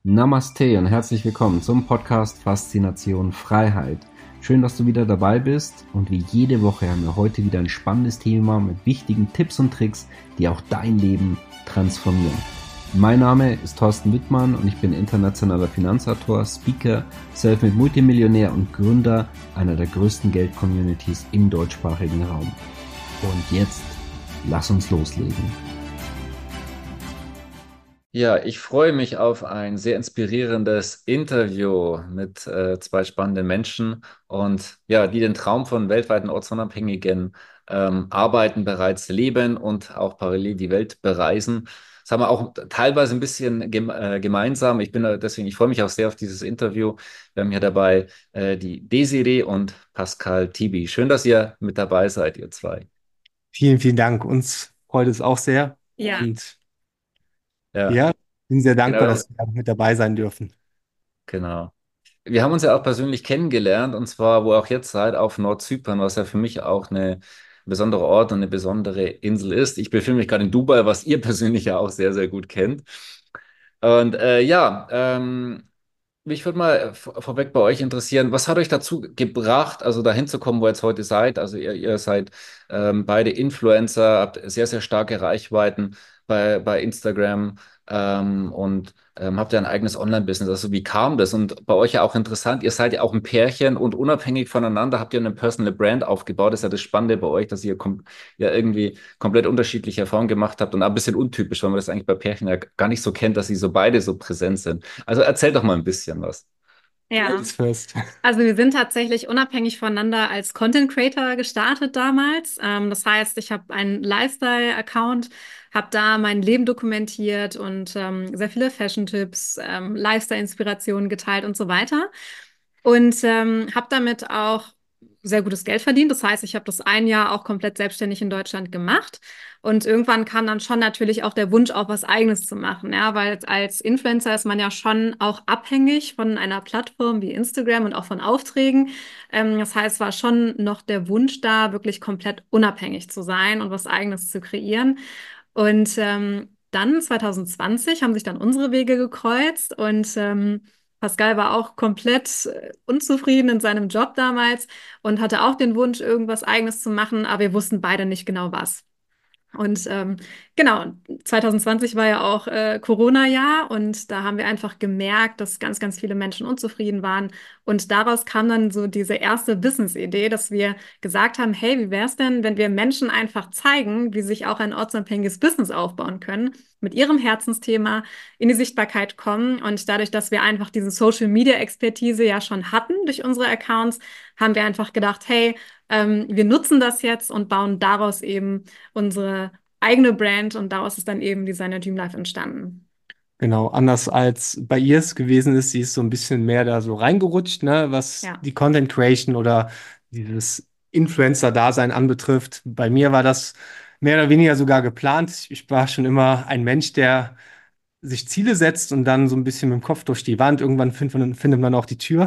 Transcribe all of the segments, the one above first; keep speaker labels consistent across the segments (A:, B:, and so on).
A: Namaste und herzlich willkommen zum Podcast Faszination Freiheit. Schön, dass du wieder dabei bist und wie jede Woche haben wir heute wieder ein spannendes Thema mit wichtigen Tipps und Tricks, die auch dein Leben transformieren. Mein Name ist Thorsten Wittmann und ich bin internationaler Finanzautor, Speaker, Selfmade Multimillionär und Gründer einer der größten Geld-Communities im deutschsprachigen Raum. Und jetzt, lass uns loslegen.
B: Ja, ich freue mich auf ein sehr inspirierendes Interview mit zwei spannenden Menschen und ja, die den Traum von weltweiten ortsunabhängigen Arbeiten bereits leben und auch parallel die Welt bereisen. Das haben wir auch teilweise ein bisschen gemeinsam. Ich freue mich auch sehr auf dieses Interview. Wir haben hier dabei die Desiree und Pascal Tibi. Schön, dass ihr mit dabei seid, ihr zwei.
C: Vielen, vielen Dank. Uns freut es auch sehr.
D: Ja,
C: Und
B: Ja,
C: ja, bin sehr dankbar,
B: genau,
C: dass wir mit dabei sein dürfen.
B: genau. Wir haben uns ja auch persönlich kennengelernt, und zwar, wo ihr auch jetzt seid, auf Nordzypern, was ja für mich auch eine besondere Ort und eine besondere Insel ist. Ich befinde mich gerade in Dubai, was ihr persönlich ja auch sehr, sehr gut kennt. Und mich würde mal vorweg bei euch interessieren, was hat euch dazu gebracht, also dahin zu kommen, wo ihr jetzt heute seid? Also ihr seid beide Influencer, habt sehr, sehr starke Reichweiten bei Instagram und habt ja ein eigenes Online-Business. Also wie kam das? Und bei euch ja auch interessant, ihr seid ja auch ein Pärchen und unabhängig voneinander habt ihr eine Personal Brand aufgebaut. Das ist ja das Spannende bei euch, dass ihr ja irgendwie komplett unterschiedliche Erfahrungen gemacht habt und auch ein bisschen untypisch, weil man das eigentlich bei Pärchen ja gar nicht so kennt, dass sie so beide so präsent sind. Also erzähl doch mal ein bisschen was.
D: ja.
C: Ladies first.
D: Also wir sind tatsächlich unabhängig voneinander als Content Creator gestartet damals. Das heißt, ich habe einen Lifestyle-Account, habe da mein Leben dokumentiert und sehr viele Fashion-Tipps, Lifestyle-Inspirationen geteilt und so weiter. Und habe damit auch sehr gutes Geld verdient. Das heißt, ich habe das ein Jahr auch komplett selbstständig in Deutschland gemacht. Und irgendwann kam dann schon natürlich auch der Wunsch, auch was Eigenes zu machen. Ja, weil als Influencer ist man ja schon auch abhängig von einer Plattform wie Instagram und auch von Aufträgen. Das heißt, es war schon noch der Wunsch da, wirklich komplett unabhängig zu sein und was Eigenes zu kreieren. Und dann 2020 haben sich dann unsere Wege gekreuzt und Pascal war auch komplett unzufrieden in seinem Job damals und hatte auch den Wunsch, irgendwas Eigenes zu machen, aber wir wussten beide nicht genau was. Und genau, 2020 war ja auch Corona-Jahr und da haben wir einfach gemerkt, dass ganz, ganz viele Menschen unzufrieden waren. Und daraus kam dann so diese erste Business-Idee, dass wir gesagt haben, hey, wie wäre es denn, wenn wir Menschen einfach zeigen, wie sich auch ein ortsunabhängiges Business aufbauen können, mit ihrem Herzensthema in die Sichtbarkeit kommen. Und dadurch, dass wir einfach diese Social-Media-Expertise ja schon hatten durch unsere Accounts, haben wir einfach gedacht, hey, wir nutzen das jetzt und bauen daraus eben unsere eigene Brand und daraus ist dann eben Designer Dream Life entstanden.
C: Genau, anders als bei ihr es gewesen ist, sie ist so ein bisschen mehr da so reingerutscht, ne, was
D: Ja.
C: die Content Creation oder dieses Influencer-Dasein anbetrifft. Bei mir war das mehr oder weniger sogar geplant. Ich war schon immer ein Mensch, der sich Ziele setzt und dann so ein bisschen mit dem Kopf durch die Wand. Irgendwann findet man auch die Tür.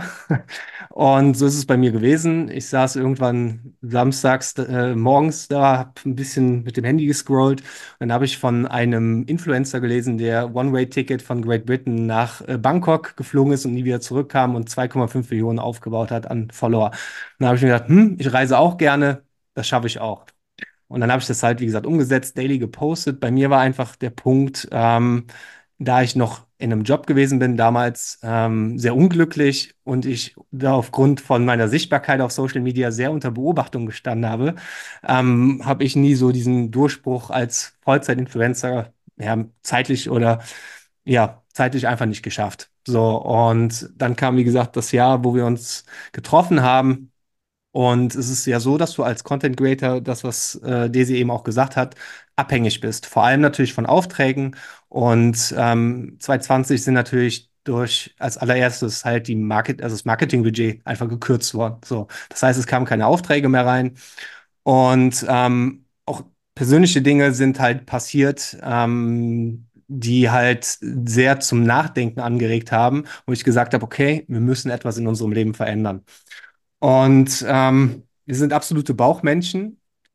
C: Und so ist es bei mir gewesen. Ich saß irgendwann samstags morgens da, habe ein bisschen mit dem Handy gescrollt. Dann habe ich von einem Influencer gelesen, der One-Way-Ticket von Great Britain nach Bangkok geflogen ist und nie wieder zurückkam und 2,5 Millionen aufgebaut hat an Follower. Dann habe ich mir gedacht, ich reise auch gerne, das schaffe ich auch. Und dann habe ich das halt, wie gesagt, umgesetzt, daily gepostet. Bei mir war einfach der Punkt, da ich noch in einem Job gewesen bin, damals sehr unglücklich und ich da aufgrund von meiner Sichtbarkeit auf Social Media sehr unter Beobachtung gestanden habe, habe ich nie so diesen Durchbruch als Vollzeit-Influencer, ja, zeitlich einfach nicht geschafft. So, und dann kam, wie gesagt, das Jahr, wo wir uns getroffen haben. Und es ist ja so, dass du als Content Creator, das, was Desi eben auch gesagt hat, abhängig bist. Vor allem natürlich von Aufträgen. Und 2020 sind natürlich durch als allererstes halt also das Marketingbudget einfach gekürzt worden. So, das heißt, es kamen keine Aufträge mehr rein. Und auch persönliche Dinge sind halt passiert, die halt sehr zum Nachdenken angeregt haben, wo ich gesagt habe, okay, wir müssen etwas in unserem Leben verändern. Und wir sind absolute Bauchmenschen.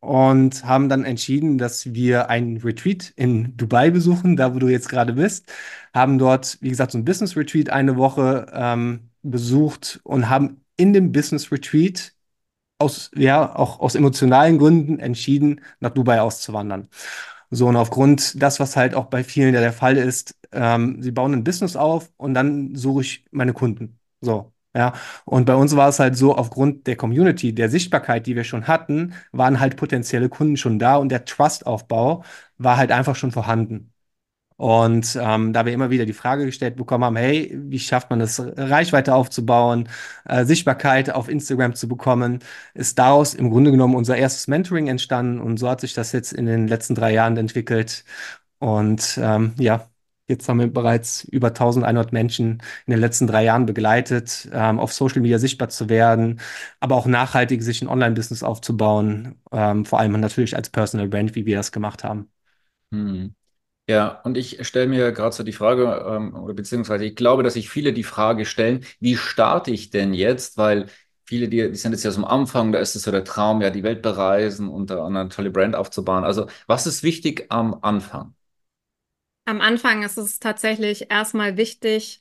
C: und haben dann entschieden, dass wir einen Retreat in Dubai besuchen, da wo du jetzt gerade bist. Haben dort, wie gesagt, so ein Business Retreat eine Woche besucht und haben in dem Business Retreat ja, auch aus emotionalen Gründen entschieden, nach Dubai auszuwandern. So, und aufgrund das, was halt auch bei vielen ja der Fall ist, sie bauen ein Business auf und dann suche ich meine Kunden. So, ja. Und bei uns war es halt so, aufgrund der Community, der Sichtbarkeit, die wir schon hatten, waren halt potenzielle Kunden schon da und der Trust-Aufbau war halt einfach schon vorhanden. Und da wir immer wieder die Frage gestellt bekommen haben, hey, wie schafft man es, Reichweite aufzubauen, Sichtbarkeit auf Instagram zu bekommen, ist daraus im Grunde genommen unser erstes Mentoring entstanden. Und so hat sich das jetzt in den letzten 3 Jahren entwickelt. Und ja, jetzt haben wir bereits über 1100 Menschen in den letzten 3 Jahren begleitet, auf Social Media sichtbar zu werden, aber auch nachhaltig sich ein Online-Business aufzubauen, vor allem natürlich als Personal Brand, wie wir das gemacht haben.
B: Hm. Ja, und ich stelle mir gerade so die Frage, oder beziehungsweise ich glaube, dass sich viele die Frage stellen, wie starte ich denn jetzt? Weil viele, die sind jetzt ja so am Anfang, da ist es so der Traum, ja, die Welt bereisen und da eine tolle Brand aufzubauen. Also, was ist wichtig am Anfang?
D: Am Anfang ist es tatsächlich erstmal wichtig,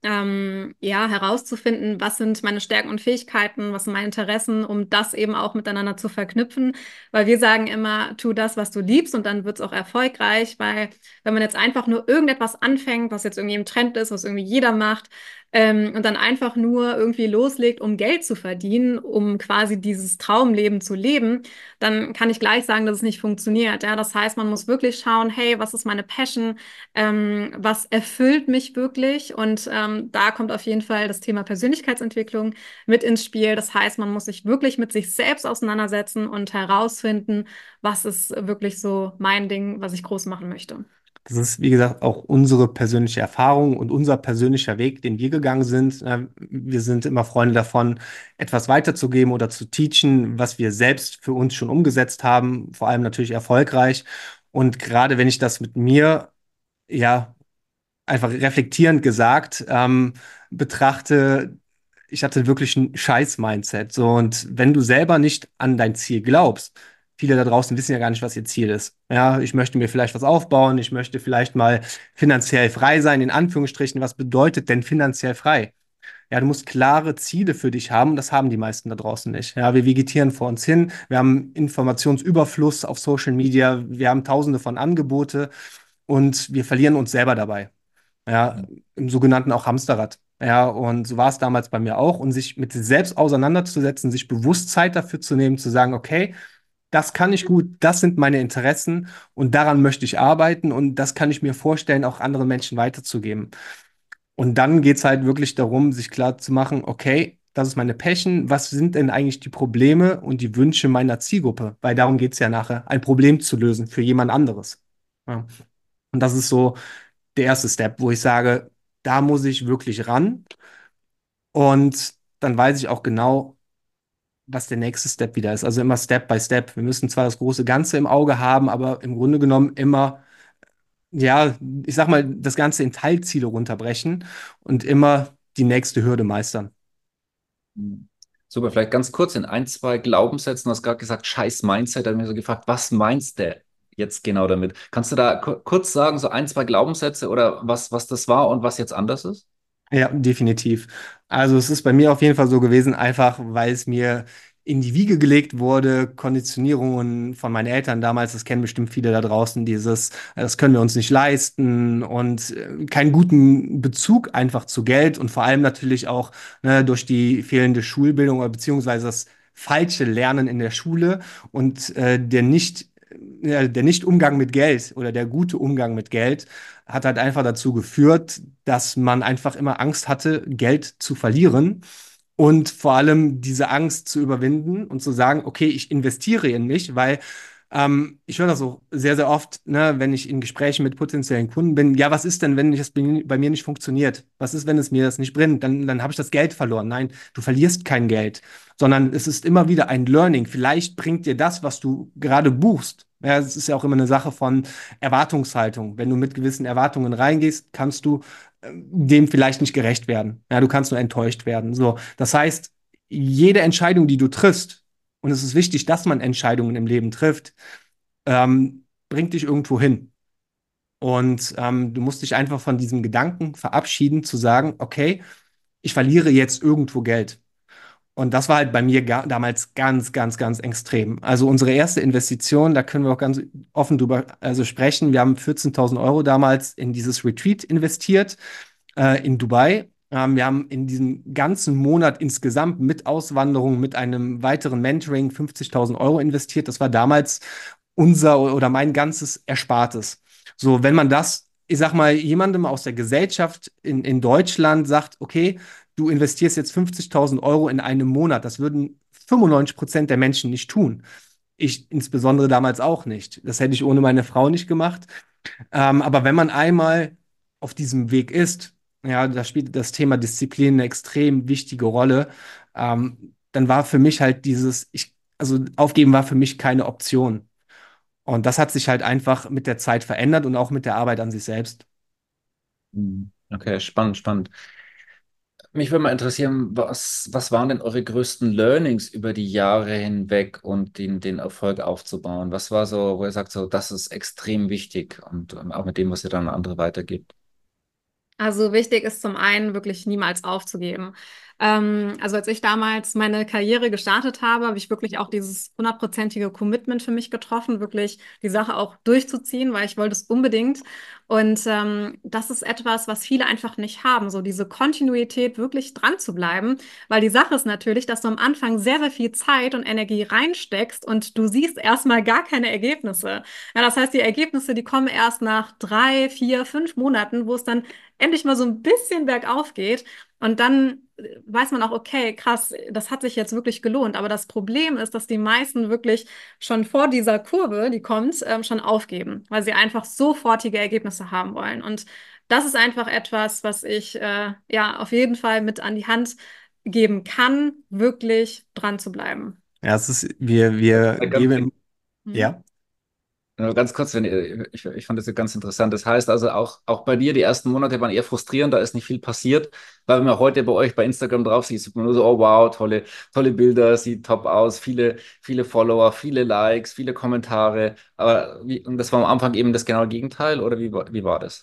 D: ja, herauszufinden, was sind meine Stärken und Fähigkeiten, was sind meine Interessen, um das eben auch miteinander zu verknüpfen. Weil wir sagen immer, tu das, was du liebst, und dann wird es auch erfolgreich. Weil wenn man jetzt einfach nur irgendetwas anfängt, was jetzt irgendwie im Trend ist, was irgendwie jeder macht, und dann einfach nur irgendwie loslegt, um Geld zu verdienen, um quasi dieses Traumleben zu leben, dann kann ich gleich sagen, dass es nicht funktioniert. Ja, das heißt, man muss wirklich schauen, hey, was ist meine Passion? Was erfüllt mich wirklich? Und da kommt auf jeden Fall das Thema Persönlichkeitsentwicklung mit ins Spiel. Das heißt, man muss sich wirklich mit sich selbst auseinandersetzen und herausfinden, was ist wirklich so mein Ding, was ich groß machen möchte.
C: Das ist, wie gesagt, auch unsere persönliche Erfahrung und unser persönlicher Weg, den wir gegangen sind. Wir sind immer Freunde davon, etwas weiterzugeben oder zu teachen, was wir selbst für uns schon umgesetzt haben, vor allem natürlich erfolgreich. Und gerade wenn ich das mit mir, ja, einfach reflektierend gesagt, betrachte, ich hatte wirklich ein Scheiß-Mindset. So, und wenn du selber nicht an dein Ziel glaubst, viele da draußen wissen ja gar nicht, was ihr Ziel ist. Ja, ich möchte mir vielleicht was aufbauen, ich möchte vielleicht mal finanziell frei sein, in Anführungsstrichen. Was bedeutet denn finanziell frei? Ja, du musst klare Ziele für dich haben und das haben die meisten da draußen nicht. Ja, wir vegetieren vor uns hin, wir haben Informationsüberfluss auf Social Media, wir haben tausende von Angebote und wir verlieren uns selber dabei. Ja, im sogenannten auch Hamsterrad. Ja, und so war es damals bei mir auch. Und sich mit sich selbst auseinanderzusetzen, sich bewusst Zeit dafür zu nehmen, zu sagen, okay, das kann ich gut, das sind meine Interessen und daran möchte ich arbeiten und das kann ich mir vorstellen, auch anderen Menschen weiterzugeben. Und dann geht es halt wirklich darum, sich klar zu machen, okay, das ist meine Passion, was sind denn eigentlich die Probleme und die Wünsche meiner Zielgruppe? Weil darum geht es ja nachher, ein Problem zu lösen für jemand anderes. Ja. Und das ist so der erste Step, wo ich sage, da muss ich wirklich ran. Und dann weiß ich auch genau, was der nächste Step wieder ist. Also immer Step by Step. Wir müssen zwar das große Ganze im Auge haben, aber im Grunde genommen immer, ja, ich sag mal, das Ganze in Teilziele runterbrechen und immer die nächste Hürde meistern.
B: Hm. Super, vielleicht ganz kurz in ein, zwei Glaubenssätzen. Du hast gerade gesagt, scheiß Mindset. Da habe ich mir so gefragt, was meinst du jetzt genau damit? Kannst du da kurz sagen, so ein, zwei Glaubenssätze oder was das war und was jetzt anders ist?
C: Ja, definitiv. Also es ist bei mir auf jeden Fall so gewesen, einfach weil es mir in die Wiege gelegt wurde, Konditionierungen von meinen Eltern damals, das kennen bestimmt viele da draußen, dieses, das können wir uns nicht leisten und keinen guten Bezug einfach zu Geld und vor allem natürlich auch durch die fehlende Schulbildung oder beziehungsweise das falsche Lernen in der Schule und der Nicht-Umgang mit Geld oder der gute Umgang mit Geld hat halt einfach dazu geführt, dass man einfach immer Angst hatte, Geld zu verlieren und vor allem diese Angst zu überwinden und zu sagen, okay, ich investiere in mich, weil ich höre das auch sehr, sehr oft, ne, wenn ich in Gesprächen mit potenziellen Kunden bin. Ja, was ist denn, wenn das bei mir nicht funktioniert? Was ist, wenn es mir das nicht bringt? Dann habe ich das Geld verloren. Nein, du verlierst kein Geld, sondern es ist immer wieder ein Learning. Vielleicht bringt dir das, was du gerade buchst. Ja, es ist ja auch immer eine Sache von Erwartungshaltung. Wenn du mit gewissen Erwartungen reingehst, kannst du dem vielleicht nicht gerecht werden. Ja, du kannst nur enttäuscht werden. So, das heißt, jede Entscheidung, die du triffst, und es ist wichtig, dass man Entscheidungen im Leben trifft, bringt dich irgendwo hin. Und du musst dich einfach von diesem Gedanken verabschieden, zu sagen, okay, ich verliere jetzt irgendwo Geld. Und das war halt bei mir damals ganz, ganz, ganz extrem. Also unsere erste Investition, da können wir auch ganz offen drüber also sprechen. Wir haben 14.000 Euro damals in dieses Retreat investiert in Dubai. Wir haben in diesem ganzen Monat insgesamt mit Auswanderung, mit einem weiteren Mentoring 50.000 Euro investiert. Das war damals unser oder mein ganzes Erspartes. So, wenn man das, ich sag mal, jemandem aus der Gesellschaft in Deutschland sagt, okay, du investierst jetzt 50.000 Euro in einem Monat, das würden 95% der Menschen nicht tun. Ich insbesondere damals auch nicht. Das hätte ich ohne meine Frau nicht gemacht. Aber wenn man einmal auf diesem Weg ist, ja, da spielt das Thema Disziplin eine extrem wichtige Rolle. Dann war für mich halt also aufgeben war für mich keine Option. Und das hat sich halt einfach mit der Zeit verändert und auch mit der Arbeit an sich selbst.
B: Okay, spannend, spannend. Mich würde mal interessieren, was waren denn eure größten Learnings über die Jahre hinweg und den Erfolg aufzubauen? Was war so, wo ihr sagt, so, das ist extrem wichtig und auch mit dem, was ihr dann an andere weitergibt?
D: Also wichtig ist zum einen wirklich niemals aufzugeben. Also als ich damals meine Karriere gestartet habe ich wirklich auch dieses hundertprozentige Commitment für mich getroffen, wirklich die Sache auch durchzuziehen, weil ich wollte es unbedingt. Und das ist etwas, was viele einfach nicht haben, so diese Kontinuität wirklich dran zu bleiben, weil die Sache ist natürlich, dass du am Anfang sehr, sehr viel Zeit und Energie reinsteckst und du siehst erstmal gar keine Ergebnisse. Ja, das heißt, die Ergebnisse, die kommen erst nach 3, 4, 5 Monaten, wo es dann endlich mal so ein bisschen bergauf geht. Und dann weiß man auch, okay, krass, das hat sich jetzt wirklich gelohnt. Aber das Problem ist, dass die meisten wirklich schon vor dieser Kurve, die kommt, schon aufgeben, weil sie einfach sofortige Ergebnisse haben wollen. Und das ist einfach etwas, was ich ja auf jeden Fall mit an die Hand geben kann, wirklich dran zu bleiben.
C: Ja, wir
B: Ganz,
C: geben,
D: Mhm.
C: ja.
B: ganz kurz, ich fand das ja ganz interessant. Das heißt also auch bei dir, die ersten Monate waren eher frustrierend, da ist nicht viel passiert, weil man heute bei euch bei Instagram drauf sieht, sieht man nur so, oh wow, tolle Bilder, sieht top aus, viele Follower, viele Likes, viele Kommentare. Und das war am Anfang eben das genaue Gegenteil, oder wie war das?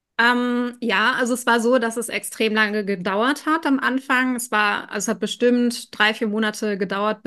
D: Ja, also es war so, dass es extrem lange gedauert hat am Anfang. Also es hat bestimmt 3, 4 Monate gedauert,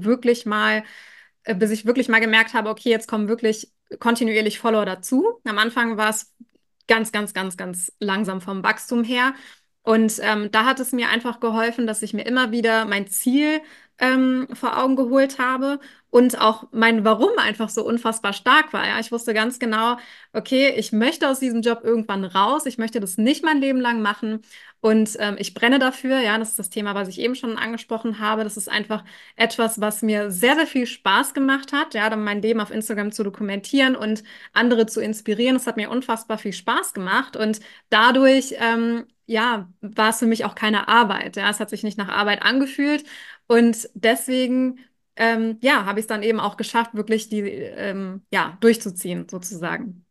D: bis ich wirklich mal gemerkt habe, okay, jetzt kommen wirklich kontinuierlich Follower dazu. Am Anfang war es ganz, ganz, ganz, ganz langsam vom Wachstum her. Und da hat es mir einfach geholfen, dass ich mir immer wieder mein Ziel vor Augen geholt habe und auch mein Warum einfach so unfassbar stark war. Ja, ich wusste ganz genau, okay, ich möchte aus diesem Job irgendwann raus. Ich möchte das nicht mein Leben lang machen. Und ich brenne dafür. Ja, das ist das Thema, was ich eben schon angesprochen habe. Das ist einfach etwas, was mir sehr, sehr viel Spaß gemacht hat. Ja, dann mein Leben auf Instagram zu dokumentieren und andere zu inspirieren. Das hat mir unfassbar viel Spaß gemacht. Und dadurch, ja, war es für mich auch keine Arbeit. Ja, es hat sich nicht nach Arbeit angefühlt. Und deswegen, ja, habe ich es dann eben auch geschafft, wirklich ja, durchzuziehen, sozusagen.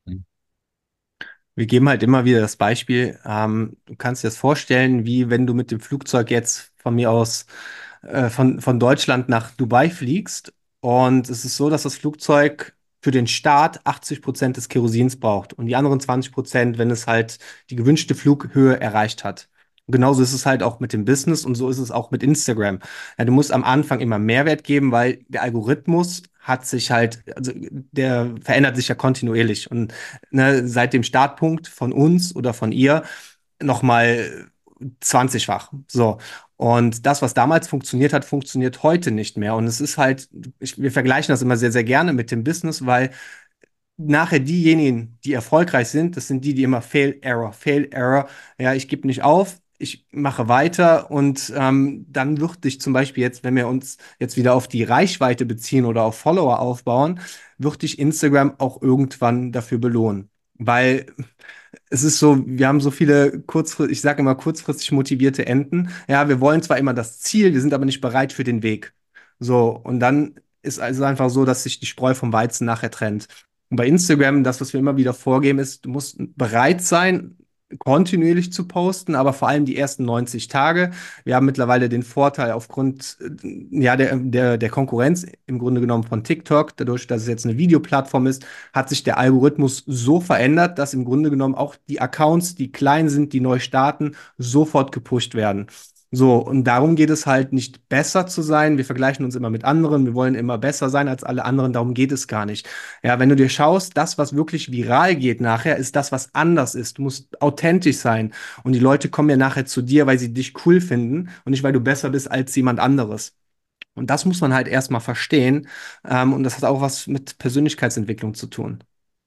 C: Wir geben halt immer wieder das Beispiel. Du kannst dir das vorstellen, wie wenn du mit dem Flugzeug jetzt von mir aus von Deutschland nach Dubai fliegst. Und es ist so, dass das Flugzeug für den Start 80% des Kerosins braucht und die anderen 20%, wenn es halt die gewünschte Flughöhe erreicht hat. Und genauso ist es halt auch mit dem Business und so ist es auch mit Instagram. Ja, du musst am Anfang immer Mehrwert geben, weil der Algorithmus hat sich halt, also der verändert sich ja kontinuierlich. Und ne, seit dem Startpunkt von uns oder von ihr nochmal 20-fach. So. Und das, was damals funktioniert hat, funktioniert heute nicht mehr. Und es ist halt, wir vergleichen das immer sehr, sehr gerne mit dem Business, weil nachher diejenigen, die erfolgreich sind, das sind die, die immer Fail, Error, Fail, Error. Ja, ich gebe nicht auf, ich mache weiter und dann wird dich zum Beispiel jetzt, wenn wir uns jetzt wieder auf die Reichweite beziehen oder auf Follower aufbauen, wird dich Instagram auch irgendwann dafür belohnen. Weil es ist so, wir haben so viele kurzfristig, ich sage immer kurzfristig motivierte Enten. Ja, wir wollen zwar immer das Ziel, wir sind aber nicht bereit für den Weg. So, und dann ist also einfach so, dass sich die Spreu vom Weizen nachher trennt. Und bei Instagram, das, was wir immer wieder vorgeben, ist, du musst bereit sein, kontinuierlich zu posten, aber vor allem die ersten 90 Tage. Wir haben mittlerweile den Vorteil aufgrund ja, der Konkurrenz im Grunde genommen von TikTok, dadurch, dass es jetzt eine Videoplattform ist, hat sich der Algorithmus so verändert, dass im Grunde genommen auch die Accounts, die klein sind, die neu starten, sofort gepusht werden. So, und darum geht es halt nicht besser zu sein. Wir vergleichen uns immer mit anderen. Wir wollen immer besser sein als alle anderen. Darum geht es gar nicht. Ja, wenn du dir schaust, das, was wirklich viral geht nachher, ist das, was anders ist. Du musst authentisch sein. Und die Leute kommen ja nachher zu dir, weil sie dich cool finden und nicht, weil du besser bist als jemand anderes. Und das muss man halt erstmal verstehen. Und das hat auch was mit Persönlichkeitsentwicklung zu tun.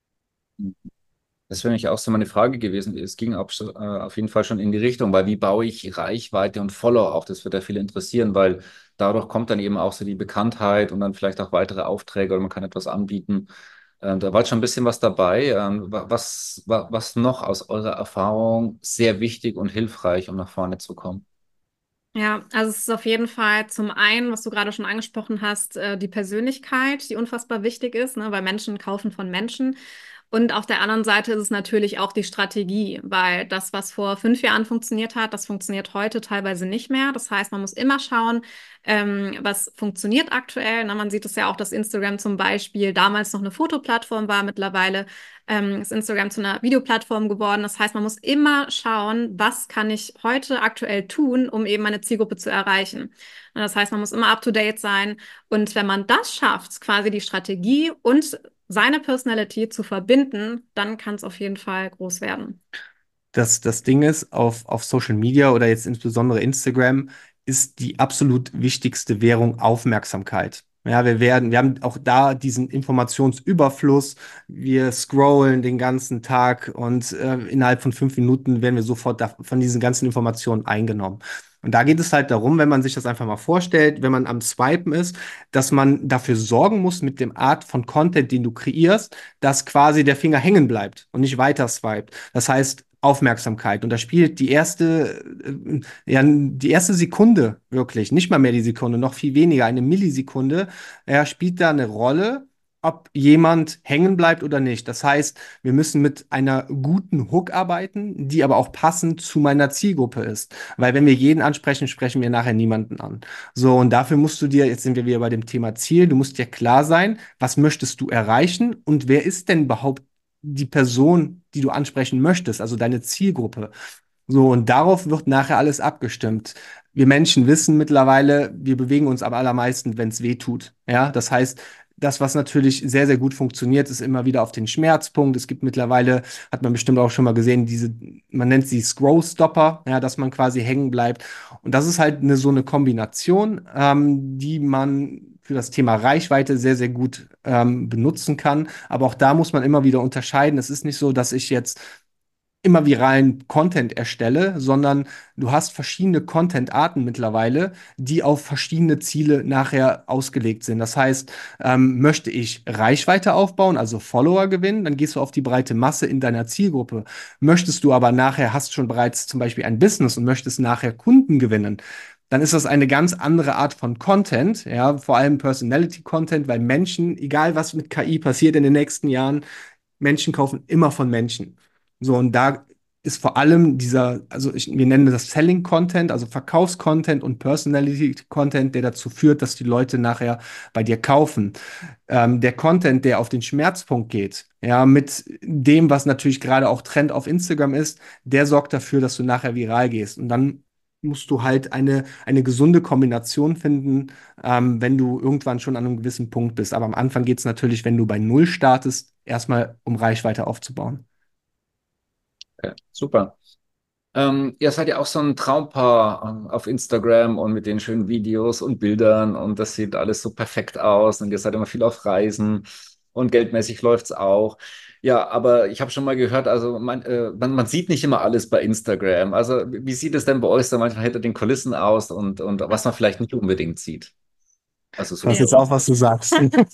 B: Das wäre nämlich auch so meine Frage gewesen. Es ging auf jeden Fall schon in die Richtung, weil wie baue ich Reichweite und Follower auf? Das wird ja viele interessieren, weil dadurch kommt dann eben auch so die Bekanntheit und dann vielleicht auch weitere Aufträge oder man kann etwas anbieten. Da war jetzt schon ein bisschen was dabei. Was noch aus eurer Erfahrung sehr wichtig und hilfreich, um nach vorne zu kommen?
D: Ja, also es ist auf jeden Fall zum einen, was du gerade schon angesprochen hast, die Persönlichkeit, die unfassbar wichtig ist, ne, weil Menschen kaufen von Menschen. Und auf der anderen Seite ist es natürlich auch die Strategie, weil das, was vor 5 Jahren funktioniert hat, das funktioniert heute teilweise nicht mehr. Das heißt, man muss immer schauen, was funktioniert aktuell. Na, man sieht es ja auch, dass Instagram zum Beispiel damals noch eine Fotoplattform war, mittlerweile ist Instagram zu einer Videoplattform geworden. Das heißt, man muss immer schauen, was kann ich heute aktuell tun, um eben meine Zielgruppe zu erreichen. Und das heißt, man muss immer up-to-date sein. Und wenn man das schafft, quasi die Strategie und seine Personality zu verbinden, dann kann es auf jeden Fall groß werden.
C: Das Ding ist, auf Social Media oder jetzt insbesondere Instagram ist die absolut wichtigste Währung Aufmerksamkeit. Ja, wir haben auch da diesen Informationsüberfluss. Wir scrollen den ganzen Tag und innerhalb von 5 Minuten werden wir sofort von diesen ganzen Informationen eingenommen. Und da geht es halt darum, wenn man sich das einfach mal vorstellt, wenn man am Swipen ist, dass man dafür sorgen muss mit dem Art von Content, den du kreierst, dass quasi der Finger hängen bleibt und nicht weiter swiped. Das heißt, Aufmerksamkeit. Und da spielt ja, die erste Sekunde wirklich, nicht mal mehr die Sekunde, noch viel weniger, eine Millisekunde, ja, spielt da eine Rolle, ob jemand hängen bleibt oder nicht. Das heißt, wir müssen mit einer guten Hook arbeiten, die aber auch passend zu meiner Zielgruppe ist. Weil wenn wir jeden ansprechen, sprechen wir nachher niemanden an. So, und dafür musst du dir, jetzt sind wir wieder bei dem Thema Ziel, du musst dir klar sein, was möchtest du erreichen und wer ist denn überhaupt die Person, die du ansprechen möchtest, also deine Zielgruppe. So, und darauf wird nachher alles abgestimmt. Wir Menschen wissen mittlerweile, wir bewegen uns am allermeisten, wenn es weh tut. Ja, das heißt, das, was natürlich sehr, sehr gut funktioniert, ist immer wieder auf den Schmerzpunkt. Es gibt mittlerweile, hat man bestimmt auch schon mal gesehen, man nennt sie Scroll-Stopper, ja, dass man quasi hängen bleibt. Und das ist halt so eine Kombination, die man für das Thema Reichweite sehr, sehr gut benutzen kann. Aber auch da muss man immer wieder unterscheiden. Es ist nicht so, dass ich jetzt immer viralen Content erstelle, sondern du hast verschiedene Content-Arten mittlerweile, die auf verschiedene Ziele nachher ausgelegt sind. Das heißt, möchte ich Reichweite aufbauen, also Follower gewinnen, dann gehst du auf die breite Masse in deiner Zielgruppe. Möchtest du aber nachher, hast schon bereits zum Beispiel ein Business und möchtest nachher Kunden gewinnen, dann ist das eine ganz andere Art von Content, ja, vor allem Personality Content, weil Menschen, egal was mit KI passiert in den nächsten Jahren, Menschen kaufen immer von Menschen. So, und da ist vor allem wir nennen das Selling Content, also Verkaufscontent und Personality Content, der dazu führt, dass die Leute nachher bei dir kaufen. Der Content, der auf den Schmerzpunkt geht, ja, mit dem, was natürlich gerade auch Trend auf Instagram ist, der sorgt dafür, dass du nachher viral gehst. Und dann musst du halt eine gesunde Kombination finden, wenn du irgendwann schon an einem gewissen Punkt bist. Aber am Anfang geht es natürlich, wenn du bei Null startest, erstmal um Reichweite aufzubauen.
B: Okay, super. Ihr seid ja auch so ein Traumpaar auf Instagram und mit den schönen Videos und Bildern und das sieht alles so perfekt aus und ihr seid immer viel auf Reisen und geldmäßig läuft's auch. Ja, aber ich habe schon mal gehört, also man sieht nicht immer alles bei Instagram. Also wie sieht es denn bei euch so manchmal hinter den Kulissen aus und was man vielleicht nicht unbedingt sieht? Also so
C: Pass
D: Ja.
C: jetzt auf, was du sagst.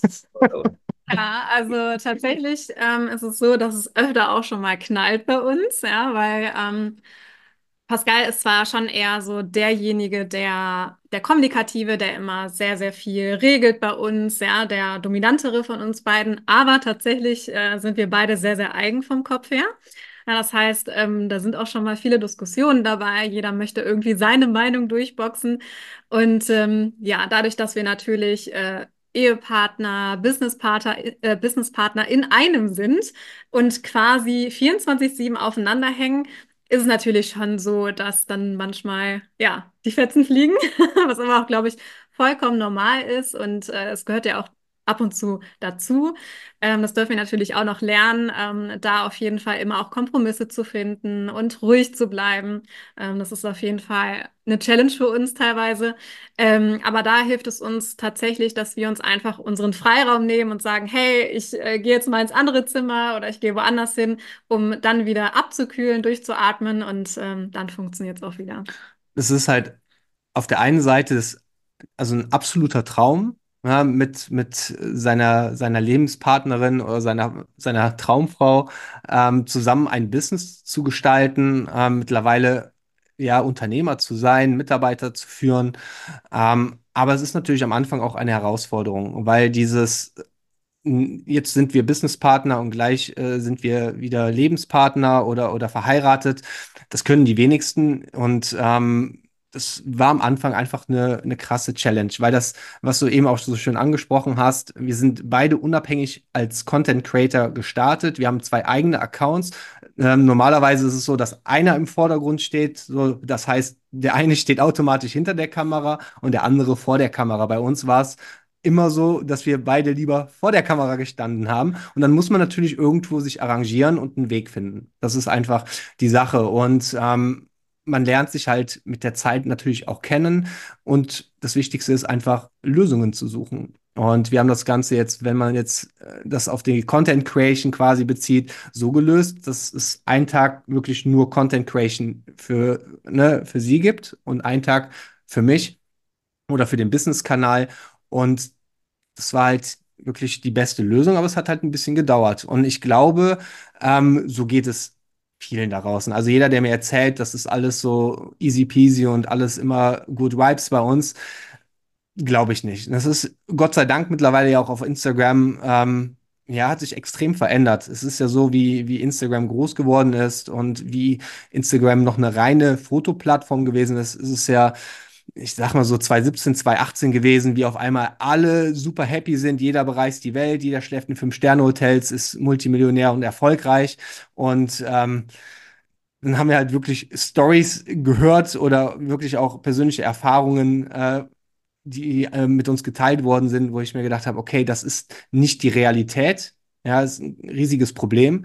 D: Ja, also tatsächlich ist es so, dass es öfter auch schon mal knallt bei uns, ja, weil Pascal ist zwar schon eher so derjenige, der Kommunikative, der immer sehr, sehr viel regelt bei uns, ja, der Dominantere von uns beiden, aber tatsächlich sind wir beide sehr, sehr eigen vom Kopf her. Ja, das heißt, da sind auch schon mal viele Diskussionen dabei. Jeder möchte irgendwie seine Meinung durchboxen. Und ja, dadurch, dass wir natürlich Ehepartner, Businesspartner in einem sind und quasi 24/7 aufeinander hängen, ist es natürlich schon so, dass dann manchmal ja die Fetzen fliegen, was aber auch, glaube ich, vollkommen normal ist. Und es gehört ja auch ab und zu dazu. Das dürfen wir natürlich auch noch lernen, da auf jeden Fall immer auch Kompromisse zu finden und ruhig zu bleiben. Das ist auf jeden Fall eine Challenge für uns teilweise. Aber da hilft es uns tatsächlich, dass wir uns einfach unseren Freiraum nehmen und sagen, hey, ich gehe jetzt mal ins andere Zimmer oder ich gehe woanders hin, um dann wieder abzukühlen, durchzuatmen und dann funktioniert es auch wieder.
C: Es ist halt auf der einen Seite also ein absoluter Traum, ja, mit seiner Lebenspartnerin oder seiner Traumfrau zusammen ein Business zu gestalten, mittlerweile ja Unternehmer zu sein, Mitarbeiter zu führen. Aber es ist natürlich am Anfang auch eine Herausforderung, weil jetzt sind wir Businesspartner und gleich sind wir wieder Lebenspartner oder verheiratet. Das können die wenigsten und das war am Anfang einfach eine krasse Challenge, weil das, was du eben auch so schön angesprochen hast, wir sind beide unabhängig als Content Creator gestartet. Wir haben zwei eigene Accounts. Normalerweise ist es so, dass einer im Vordergrund steht. So, das heißt, der eine steht automatisch hinter der Kamera und der andere vor der Kamera. Bei uns war es immer so, dass wir beide lieber vor der Kamera gestanden haben. Und dann muss man natürlich irgendwo sich arrangieren und einen Weg finden. Das ist einfach die Sache. Und man lernt sich halt mit der Zeit natürlich auch kennen. Und das Wichtigste ist einfach, Lösungen zu suchen. Und wir haben das Ganze jetzt, wenn man jetzt das auf die Content Creation quasi bezieht, so gelöst, dass es einen Tag wirklich nur Content Creation für sie gibt und einen Tag für mich oder für den Business-Kanal. Und das war halt wirklich die beste Lösung, aber es hat halt ein bisschen gedauert. Und ich glaube, so geht es vielen da draußen. Also jeder, der mir erzählt, das ist alles so easy peasy und alles immer good vibes bei uns, glaube ich nicht. Das ist Gott sei Dank mittlerweile ja auch auf Instagram, ja, hat sich extrem verändert. Es ist ja so, wie Instagram groß geworden ist und wie Instagram noch eine reine Fotoplattform gewesen ist, ist es ja, ich sag mal so 2017, 2018 gewesen, wie auf einmal alle super happy sind, jeder bereist die Welt, jeder schläft in Fünf-Sterne-Hotels, ist Multimillionär und erfolgreich. Und dann haben wir halt wirklich Stories gehört oder wirklich auch persönliche Erfahrungen, die mit uns geteilt worden sind, wo ich mir gedacht habe, okay, das ist nicht die Realität. Ja, ist ein riesiges Problem.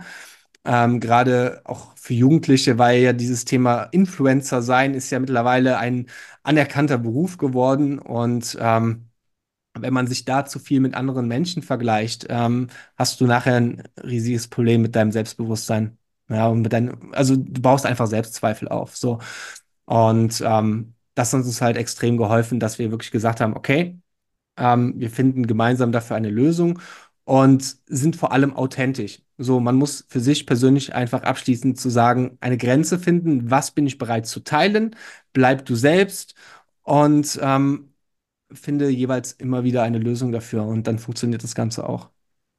C: Gerade auch für Jugendliche, weil ja dieses Thema Influencer sein ist ja mittlerweile ein anerkannter Beruf geworden. Und wenn man sich da zu viel mit anderen Menschen vergleicht, hast du nachher ein riesiges Problem mit deinem Selbstbewusstsein. Ja, und also du baust einfach Selbstzweifel auf. So. Und das hat uns halt extrem geholfen, dass wir wirklich gesagt haben, okay, wir finden gemeinsam dafür eine Lösung und sind vor allem authentisch. So, man muss für sich persönlich einfach abschließend zu sagen, eine Grenze finden, was bin ich bereit zu teilen, bleib du selbst und finde jeweils immer wieder eine Lösung dafür und dann funktioniert das Ganze auch.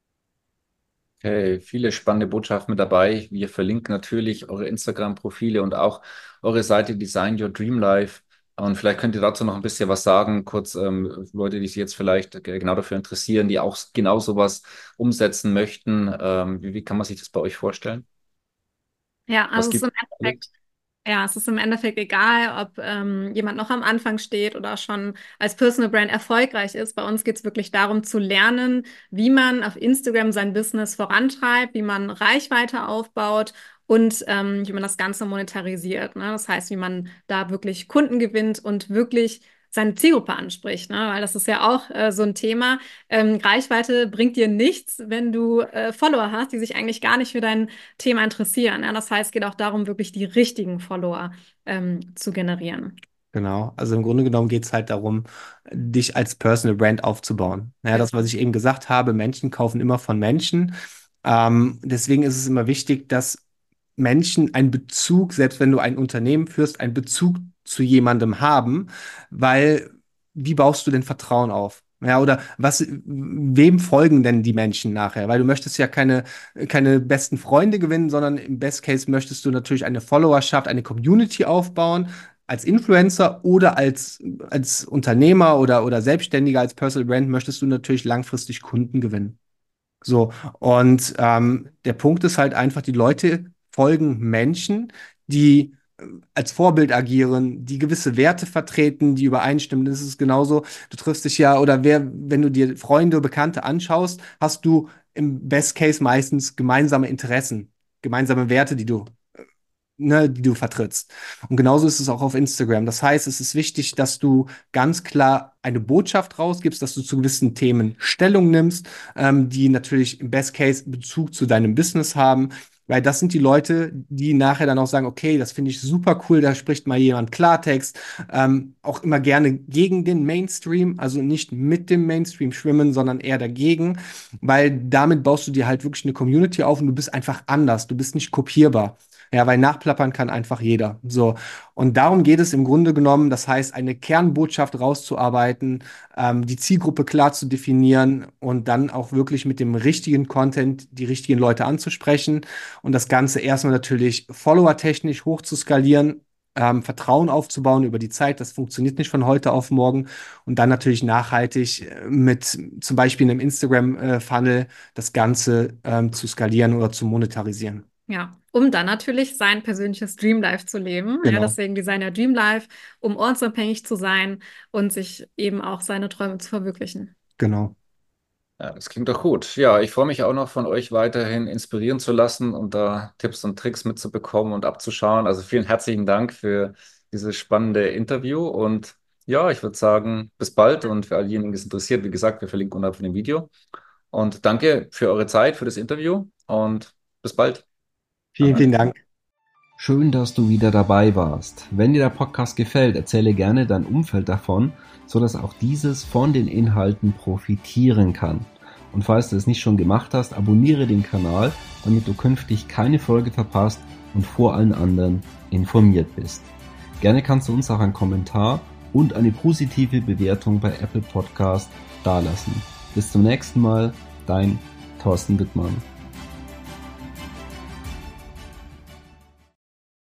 B: Okay, viele spannende Botschaften mit dabei. Wir verlinken natürlich eure Instagram-Profile und auch eure Seite Design Your Dream Life. Und vielleicht könnt ihr dazu noch ein bisschen was sagen, kurz Leute, die sich jetzt vielleicht genau dafür interessieren, die auch genau sowas umsetzen möchten. Wie kann man sich das bei euch vorstellen?
D: Ja,
B: Was
D: also es ist
B: gibt
D: im
B: es?
D: Endeffekt Ja, es ist im Endeffekt egal, ob jemand noch am Anfang steht oder schon als Personal Brand erfolgreich ist. Bei uns geht es wirklich darum zu lernen, wie man auf Instagram sein Business vorantreibt, wie man Reichweite aufbaut und wie man das Ganze monetarisiert. Ne? Das heißt, wie man da wirklich Kunden gewinnt und wirklich seine Zielgruppe anspricht. Ne? Weil das ist ja auch so ein Thema. Reichweite bringt dir nichts, wenn du Follower hast, die sich eigentlich gar nicht für dein Thema interessieren. Ja? Das heißt, es geht auch darum, wirklich die richtigen Follower zu generieren.
C: Genau, also im Grunde genommen geht es halt darum, dich als Personal Brand aufzubauen. Ja, das, was
D: Genau.
C: ich eben gesagt habe, Menschen kaufen immer von Menschen. Deswegen ist es immer wichtig, dass Menschen einen Bezug, selbst wenn du ein Unternehmen führst, einen Bezug zu jemandem haben, weil wie baust du denn Vertrauen auf? Ja, oder wem folgen denn die Menschen nachher? Weil du möchtest ja keine besten Freunde gewinnen, sondern im Best Case möchtest du natürlich eine Followerschaft, eine Community aufbauen, als Influencer oder als Unternehmer oder Selbstständiger, als Personal Brand möchtest du natürlich langfristig Kunden gewinnen. So, und der Punkt ist halt einfach, die Leute folgen Menschen, die als Vorbild agieren, die gewisse Werte vertreten, die übereinstimmen. Das ist genauso, du triffst dich ja, oder wenn du dir Freunde, Bekannte anschaust, hast du im Best Case meistens gemeinsame Interessen, gemeinsame Werte, die du vertrittst. Und genauso ist es auch auf Instagram. Das heißt, es ist wichtig, dass du ganz klar eine Botschaft rausgibst, dass du zu gewissen Themen Stellung nimmst, die natürlich im Best Case Bezug zu deinem Business haben. Weil das sind die Leute, die nachher dann auch sagen, okay, das finde ich super cool, da spricht mal jemand Klartext. Auch immer gerne gegen den Mainstream, also nicht mit dem Mainstream schwimmen, sondern eher dagegen, weil damit baust du dir halt wirklich eine Community auf und du bist einfach anders, du bist nicht kopierbar. Ja, weil nachplappern kann einfach jeder. So. Und darum geht es im Grunde genommen. Das heißt, eine Kernbotschaft rauszuarbeiten, die Zielgruppe klar zu definieren und dann auch wirklich mit dem richtigen Content die richtigen Leute anzusprechen und das Ganze erstmal natürlich followertechnisch hoch zu skalieren. Vertrauen aufzubauen über die Zeit, das funktioniert nicht von heute auf morgen und dann natürlich nachhaltig mit zum Beispiel einem Instagram-Funnel das Ganze zu skalieren oder zu monetarisieren.
D: Ja, um dann natürlich sein persönliches Dreamlife zu leben. Ja,
C: Genau.
D: deswegen Designer Dreamlife, um ortsunabhängig zu sein und sich eben auch seine Träume zu verwirklichen.
C: Genau.
B: Ja, das klingt doch gut. Ja, ich freue mich auch noch von euch weiterhin inspirieren zu lassen und da Tipps und Tricks mitzubekommen und abzuschauen. Also vielen herzlichen Dank für dieses spannende Interview und ja, ich würde sagen, bis bald und für all diejenigen, die es interessiert, wie gesagt, wir verlinken unterhalb von dem Video. Und danke für eure Zeit, für das Interview und bis bald.
C: Vielen, vielen Dank.
A: Schön, dass du wieder dabei warst. Wenn dir der Podcast gefällt, erzähle gerne dein Umfeld davon, sodass auch dieses von den Inhalten profitieren kann. Und falls du es nicht schon gemacht hast, abonniere den Kanal, damit du künftig keine Folge verpasst und vor allen anderen informiert bist. Gerne kannst du uns auch einen Kommentar und eine positive Bewertung bei Apple Podcast dalassen. Bis zum nächsten Mal, dein Thorsten Wittmann.